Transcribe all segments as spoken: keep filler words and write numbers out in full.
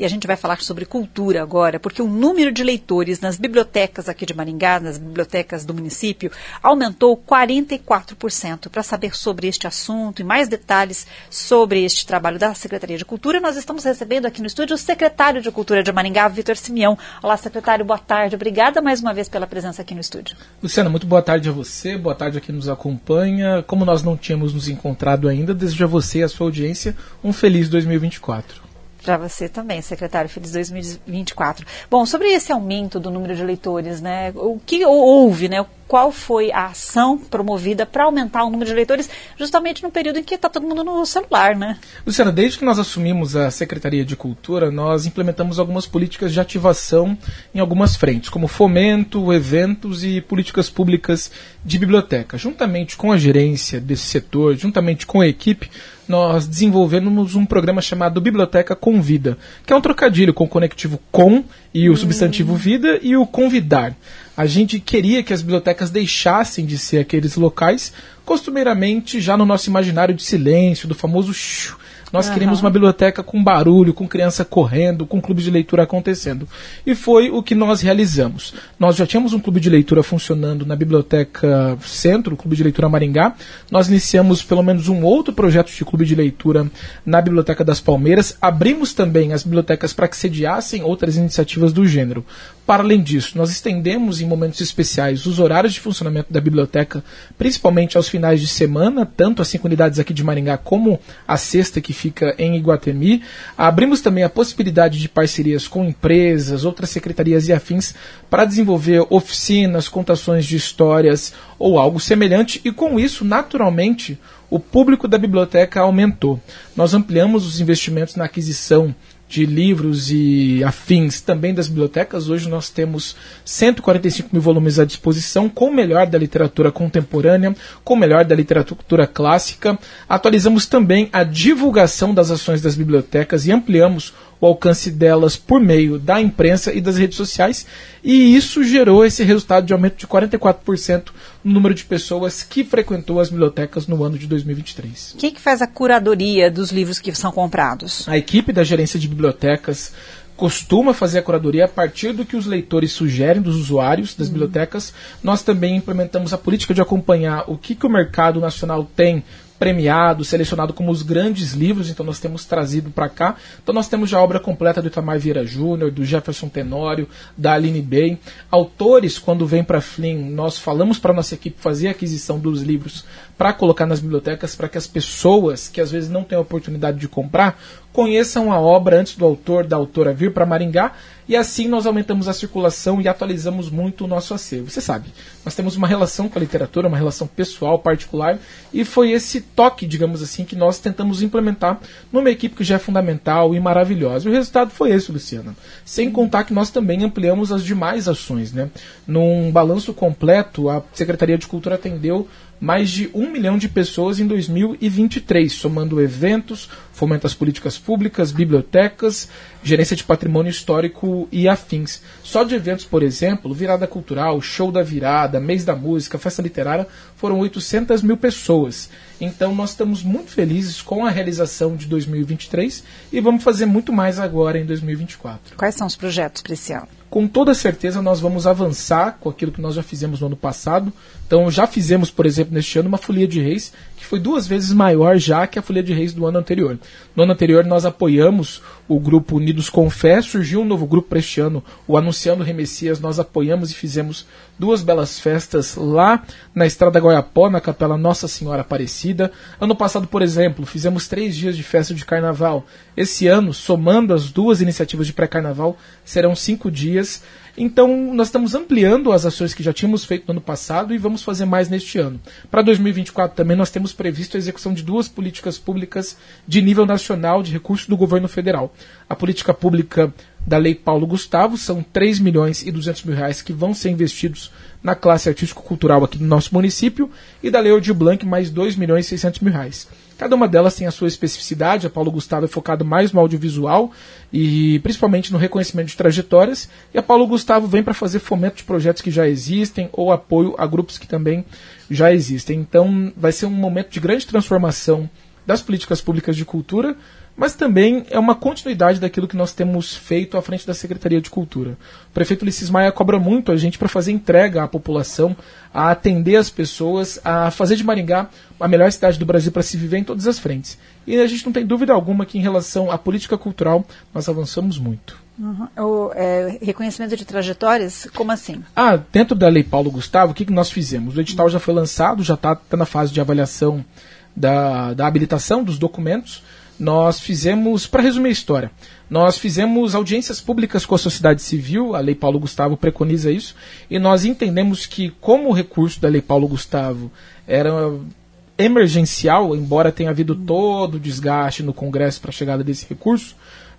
e a gente vai falar sobre cultura agora, porque o número de leitores nas bibliotecas aqui de Maringá, nas bibliotecas do município, aumentou quarenta e quatro por cento. Para saber sobre este assunto e mais detalhes sobre este trabalho da Secretaria de Cultura, nós estamos recebendo aqui no estúdio o secretário de Cultura de Maringá, Vitor Simeão. Olá, secretário, boa tarde. Obrigada mais uma vez pela presença aqui no estúdio. Luciana, muito boa tarde a você, boa tarde a quem nos acompanha. Como nós não tínhamos nos encontrado ainda, desejo a você e a sua audiência um feliz dois mil e vinte e quatro. Para você também, secretário, feliz dois mil e vinte e quatro. Bom, sobre esse aumento do número de leitores, né, o que houve, né, qual foi a ação promovida para aumentar o número de leitores justamente no período em que está todo mundo no celular, né? Luciana, desde que nós assumimos a Secretaria de Cultura, nós implementamos algumas políticas de ativação em algumas frentes, como fomento, eventos e políticas públicas de biblioteca. Juntamente com a gerência desse setor, juntamente com a equipe, nós desenvolvemos um programa chamado Biblioteca Convida, que é um trocadilho com o conectivo com e o hum. substantivo vida e o convidar. A gente queria que as bibliotecas deixassem de ser aqueles locais, costumeiramente já no nosso imaginário de silêncio, do famoso shh. Nós uhum. queríamos uma biblioteca com barulho, com criança correndo, com clube de leitura acontecendo. E foi o que nós realizamos. Nós já tínhamos um clube de leitura funcionando na Biblioteca Centro, o Clube de Leitura Maringá. Nós iniciamos pelo menos um outro projeto de clube de leitura na Biblioteca das Palmeiras. Abrimos também as bibliotecas para que sediassem outras iniciativas do gênero. Para além disso, nós estendemos em momentos especiais os horários de funcionamento da biblioteca, principalmente aos finais de semana, tanto as cinco unidades aqui de Maringá como a sexta que fica em Iguatemi. Abrimos também a possibilidade de parcerias com empresas, outras secretarias e afins para desenvolver oficinas, contações de histórias ou algo semelhante, e com isso, naturalmente, o público da biblioteca aumentou. Nós ampliamos os investimentos na aquisição de livros e afins também das bibliotecas. Hoje nós temos cento e quarenta e cinco mil volumes à disposição, com o melhor da literatura contemporânea, com o melhor da literatura clássica. Atualizamos também a divulgação das ações das bibliotecas e ampliamos o alcance delas por meio da imprensa e das redes sociais, e isso gerou esse resultado de aumento de quarenta e quatro por cento no número de pessoas que frequentou as bibliotecas no ano de dois mil e vinte e três. Quem que faz a curadoria dos livros que são comprados? A equipe da gerência de bibliotecas costuma fazer a curadoria a partir do que os leitores sugerem dos usuários das uhum. bibliotecas. Nós também implementamos a política de acompanhar o que, que o mercado nacional tem premiado, selecionado como os grandes livros, então nós temos trazido para cá. Então nós temos já a obra completa do Itamar Vieira Júnior, do Jefferson Tenório, da Aline Bey. Autores, quando vêm para a F L I M, nós falamos para a nossa equipe fazer a aquisição dos livros para colocar nas bibliotecas, para que as pessoas que às vezes não têm a oportunidade de comprar, conheçam a obra antes do autor, da autora vir para Maringá, e assim nós aumentamos a circulação e atualizamos muito o nosso acervo. Você sabe, nós temos uma relação com a literatura, uma relação pessoal, particular, e foi esse toque, digamos assim, que nós tentamos implementar numa equipe que já é fundamental e maravilhosa. E o resultado foi esse, Luciana. Sem contar que nós também ampliamos as demais ações, né? Num balanço completo, a Secretaria de Cultura atendeu mais de um milhão de pessoas em dois mil e vinte e três, somando eventos, fomento às políticas públicas, bibliotecas, gerência de patrimônio histórico e afins. Só de eventos, por exemplo, Virada Cultural, Show da Virada, Mês da Música, Festa Literária, foram oitocentas mil pessoas. Então nós estamos muito felizes com a realização de dois mil e vinte e três e vamos fazer muito mais agora em dois mil e vinte e quatro. Quais são os projetos para esse ano? Com toda certeza nós vamos avançar com aquilo que nós já fizemos no ano passado. Então já fizemos, por exemplo, neste ano uma Folia de Reis, que foi duas vezes maior já que a Folia de Reis do ano anterior. No ano anterior nós apoiamos o grupo Unidos com Fé, surgiu um novo grupo para este ano, o Anunciando Rei Messias, nós apoiamos e fizemos duas belas festas lá na Estrada Goiapó, na Capela Nossa Senhora Aparecida. Ano passado, por exemplo, fizemos três dias de festa de carnaval. Esse ano, somando as duas iniciativas de pré-carnaval, serão cinco dias. Então, nós estamos ampliando as ações que já tínhamos feito no ano passado e vamos fazer mais neste ano. Para dois mil e vinte e quatro também nós temos previsto a execução de duas políticas públicas de nível nacional de recursos do governo federal. A política pública da Lei Paulo Gustavo, são três milhões e duzentos mil reais que vão ser investidos na classe artístico-cultural aqui do nosso município, e da Lei Aldir Blanc, mais dois milhões e seiscentos mil reais. Cada uma delas tem a sua especificidade. A Paulo Gustavo é focado mais no audiovisual e principalmente no reconhecimento de trajetórias, e a Paulo Gustavo vem para fazer fomento de projetos que já existem ou apoio a grupos que também já existem. Então vai ser um momento de grande transformação das políticas públicas de cultura, mas também é uma continuidade daquilo que nós temos feito à frente da Secretaria de Cultura. O prefeito Ulisses Maia cobra muito a gente para fazer entrega à população, a atender as pessoas, a fazer de Maringá a melhor cidade do Brasil para se viver em todas as frentes. E a gente não tem dúvida alguma que em relação à política cultural nós avançamos muito. Uhum. O é, reconhecimento de trajetórias, como assim? Ah, dentro da Lei Paulo Gustavo, o que, que nós fizemos? O edital já foi lançado, já está tá na fase de avaliação da, da habilitação dos documentos. Nós fizemos, para resumir a história, nós fizemos audiências públicas com a sociedade civil, a Lei Paulo Gustavo preconiza isso, e nós entendemos que, como o recurso da Lei Paulo Gustavo era emergencial, embora tenha havido todo o desgaste no Congresso para a chegada desse recurso,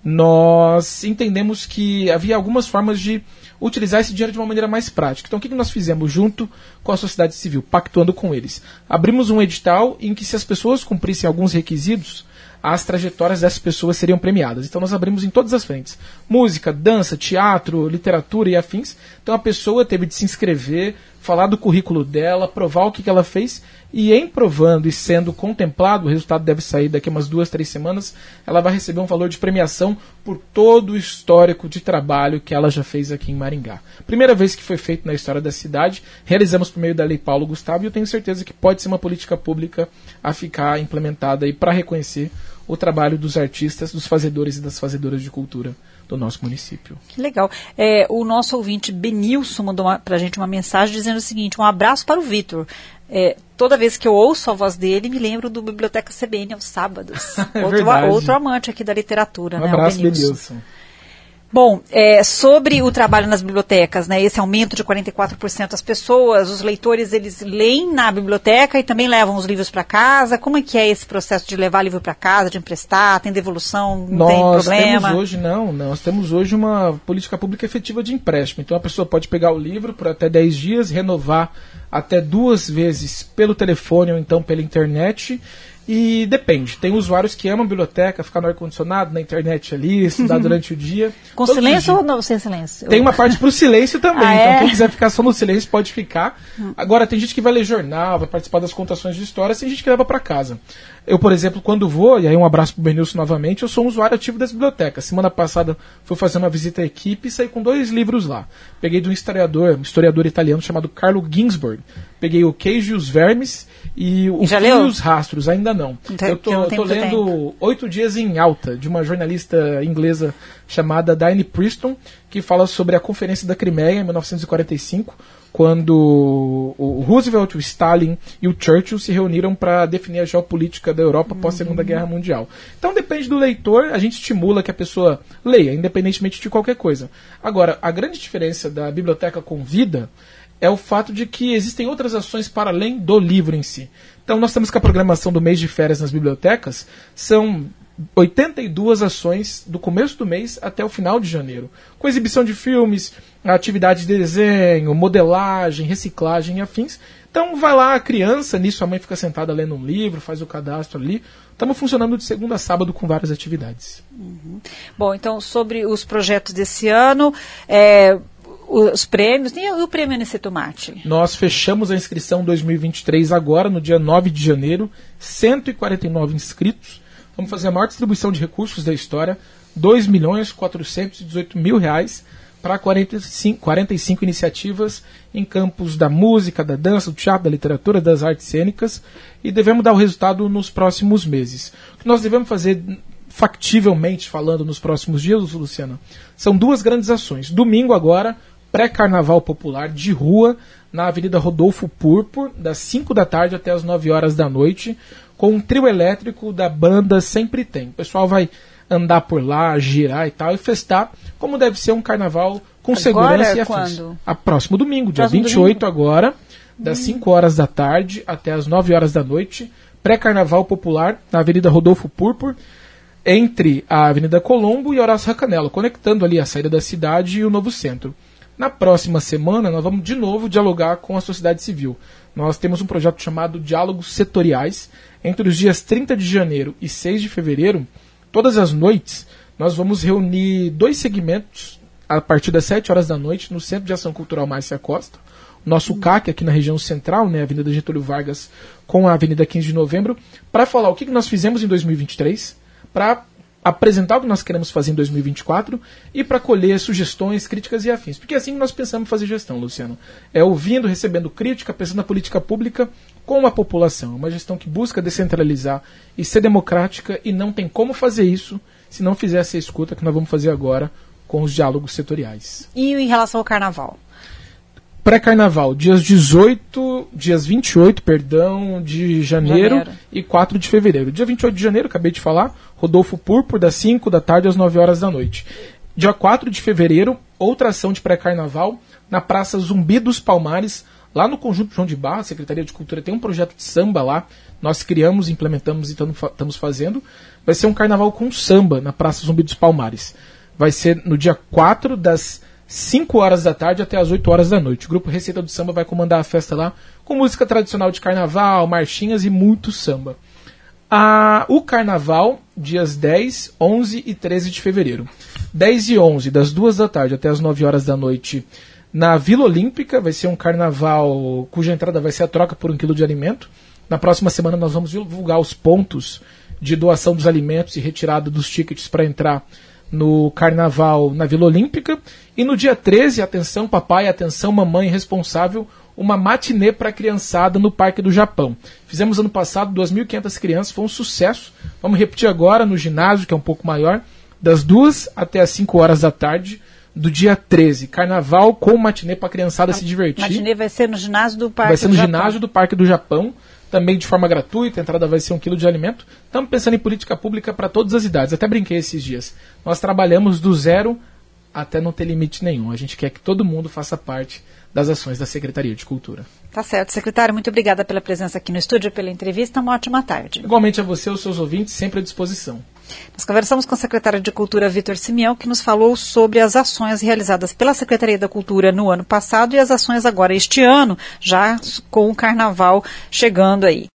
nós entendemos que havia algumas formas de utilizar esse dinheiro de uma maneira mais prática. Então, o que nós fizemos junto com a sociedade civil, pactuando com eles? Abrimos um edital em que, se as pessoas cumprissem alguns requisitos, as trajetórias dessas pessoas seriam premiadas. Então, nós abrimos em todas as frentes. Música, dança, teatro, literatura e afins. Então, a pessoa teve de se inscrever, falar do currículo dela, provar o que ela fez, e em provando e sendo contemplado, o resultado deve sair daqui a umas duas, três semanas, ela vai receber um valor de premiação por todo o histórico de trabalho que ela já fez aqui em Maringá. Primeira vez que foi feito na história da cidade, realizamos por meio da Lei Paulo Gustavo, e eu tenho certeza que pode ser uma política pública a ficar implementada aí para reconhecer o trabalho dos artistas, dos fazedores e das fazedoras de cultura do nosso município. Que legal. É, o nosso ouvinte Benilson mandou para a gente uma mensagem dizendo o seguinte: um abraço para o Vitor. É, toda vez que eu ouço a voz dele, me lembro do Biblioteca C B N aos sábados. É outro, outro amante aqui da literatura. Um né, abraço, o Benilson. Benilson. Bom, é, sobre o trabalho nas bibliotecas, né, esse aumento de quarenta e quatro por cento, as pessoas, os leitores, eles leem na biblioteca e também levam os livros para casa. Como é que é esse processo de levar livro para casa, de emprestar? Tem devolução? Não tem problema? Nós temos hoje, não, nós temos hoje uma política pública efetiva de empréstimo. Então a pessoa pode pegar o livro por até dez dias, renovar até duas vezes pelo telefone ou então pela internet. E depende, tem usuários que amam a biblioteca, ficar no ar-condicionado, na internet ali, estudar durante o dia. Com silêncio ou não sem silêncio? Tem uma parte para o silêncio também, ah, então é? quem quiser ficar só no silêncio pode ficar. Agora, tem gente que vai ler jornal, vai participar das contações de histórias, tem gente que leva para casa. Eu, por exemplo, quando vou, e aí um abraço pro Benilson novamente, eu sou um usuário ativo das bibliotecas. Semana passada fui fazer uma visita à equipe e saí com dois livros lá. Peguei de um historiador, um historiador italiano chamado Carlo Ginzburg. Peguei o Queijo e os Vermes e o Fio e os Rastros, ainda não. Então, eu tô, tô lendo Oito Dias em Alta, de uma jornalista inglesa chamada Diane Preston, que fala sobre a Conferência da Crimeia, em mil novecentos e quarenta e cinco, quando o Roosevelt, o Stalin e o Churchill se reuniram para definir a geopolítica da Europa após a Segunda Guerra Mundial. Então depende do leitor, a gente estimula que a pessoa leia, independentemente de qualquer coisa. Agora, a grande diferença da biblioteca com vida é o fato de que existem outras ações para além do livro em si. Então nós temos que a programação do mês de férias nas bibliotecas são oitenta e duas ações do começo do mês até o final de janeiro, com exibição de filmes, atividades de desenho, modelagem, reciclagem e afins. Então vai lá a criança, nisso a mãe fica sentada lendo um livro, faz o cadastro ali. Estamos funcionando de segunda a sábado com várias atividades. Uhum. Bom, então sobre os projetos desse ano, é, os prêmios, e o prêmio Aniceto Matti? Nós fechamos a inscrição dois mil e vinte e três agora, no dia nove de janeiro, cento e quarenta e nove inscritos. Vamos fazer a maior distribuição de recursos da história, dois milhões quatrocentos e dezoito mil reais para quarenta e cinco iniciativas em campos da música, da dança, do teatro, da literatura, das artes cênicas, e devemos dar o resultado nos próximos meses. O que nós devemos fazer, factivelmente falando, nos próximos dias, Luciana, são duas grandes ações. Domingo agora, pré-carnaval popular de rua, na Avenida Rodolfo Purpur, das cinco da tarde até as nove horas da noite, com um trio elétrico da banda Sempre Tem. O pessoal vai andar por lá, girar e tal, e festar como deve ser um carnaval com agora, segurança e afins. Quando? A próximo domingo, dia próximo vinte e oito domingo? agora, das hum. cinco horas da tarde até as nove horas da noite, pré-carnaval popular na Avenida Rodolfo Purpur, entre a Avenida Colombo e Horácio Racanello, conectando ali a saída da cidade e o novo centro. Na próxima semana, nós vamos de novo dialogar com a sociedade civil. Nós temos um projeto chamado Diálogos Setoriais. Entre os dias trinta de janeiro e seis de fevereiro, todas as noites, nós vamos reunir dois segmentos a partir das sete horas da noite no Centro de Ação Cultural Márcia Costa. O nosso C A C aqui na região central, né, Avenida Getúlio Vargas com a Avenida quinze de novembro, para falar o que nós fizemos em dois mil e vinte e três, para apresentar o que nós queremos fazer em dois mil e vinte e quatro e para colher sugestões, críticas e afins. Porque é assim que nós pensamos fazer gestão, Luciano. É ouvindo, recebendo crítica, pensando na política pública com a população. Uma gestão que busca descentralizar e ser democrática, e não tem como fazer isso se não fizer essa escuta que nós vamos fazer agora com os diálogos setoriais. E em relação ao carnaval? Pré-carnaval, dias dezoito, dias vinte e oito, perdão, de janeiro, janeiro e quatro de fevereiro. Dia vinte e oito de janeiro, acabei de falar, Rodolfo Púrpura, das cinco da tarde às nove horas da noite. Dia quatro de fevereiro, outra ação de pré-carnaval na Praça Zumbi dos Palmares, lá no Conjunto João de Barra. A Secretaria de Cultura tem um projeto de samba lá, nós criamos, implementamos e estamos fazendo. Vai ser um carnaval com samba na Praça Zumbi dos Palmares. Vai ser no dia quatro, das cinco horas da tarde até as oito horas da noite. O grupo Receita do Samba vai comandar a festa lá, com música tradicional de carnaval, marchinhas e muito samba. Ah, o carnaval, dias dez, onze e treze de fevereiro. dez e onze, das duas da tarde até as nove horas da noite, na Vila Olímpica. Vai ser um carnaval cuja entrada vai ser a troca por um quilo de alimento. Na próxima semana nós vamos divulgar os pontos de doação dos alimentos e retirada dos tickets para entrar no carnaval na Vila Olímpica. E no dia treze, atenção papai, atenção mamãe responsável, uma matinê para a criançada no Parque do Japão. Fizemos ano passado duas mil e quinhentas crianças, foi um sucesso. Vamos repetir agora no ginásio, que é um pouco maior, das duas até as cinco horas da tarde do dia treze. Carnaval com matinê para a criançada a se divertir. Matinê vai ser no ginásio do Parque Vai ser do no Japão. ginásio do Parque do Japão, também de forma gratuita, a entrada vai ser um quilo de alimento. Estamos pensando em política pública para todas as idades, até brinquei esses dias. Nós trabalhamos do zero até não ter limite nenhum. A gente quer que todo mundo faça parte das ações da Secretaria de Cultura. Tá certo, secretário. Muito obrigada pela presença aqui no estúdio, pela entrevista. Uma ótima tarde. Igualmente a você e os seus ouvintes, sempre à disposição. Nós conversamos com o secretário de Cultura, Vitor Simeão, que nos falou sobre as ações realizadas pela Secretaria da Cultura no ano passado e as ações agora este ano, já com o Carnaval chegando aí.